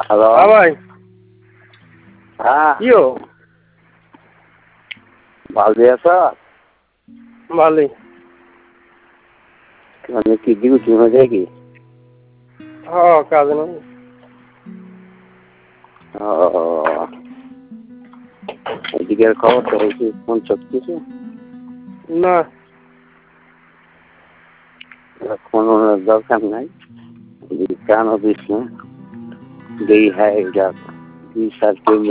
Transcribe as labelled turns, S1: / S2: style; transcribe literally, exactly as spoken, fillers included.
S1: Hello.
S2: হ্যাঁ ভাই,
S1: হ্যাঁ,
S2: কিও
S1: ভালো আছ?
S2: ভালোই।
S1: মানে কি ডিউটি হয়ে যায় কি?
S2: হ্যাঁ, কাজে না।
S1: ও, এদিকের খবর তো হয়েছে ফোন চলতেছে
S2: না,
S1: কোনো দরকার নাই, কেন দিস না দেই হ্যাঁ এটা দুই সাল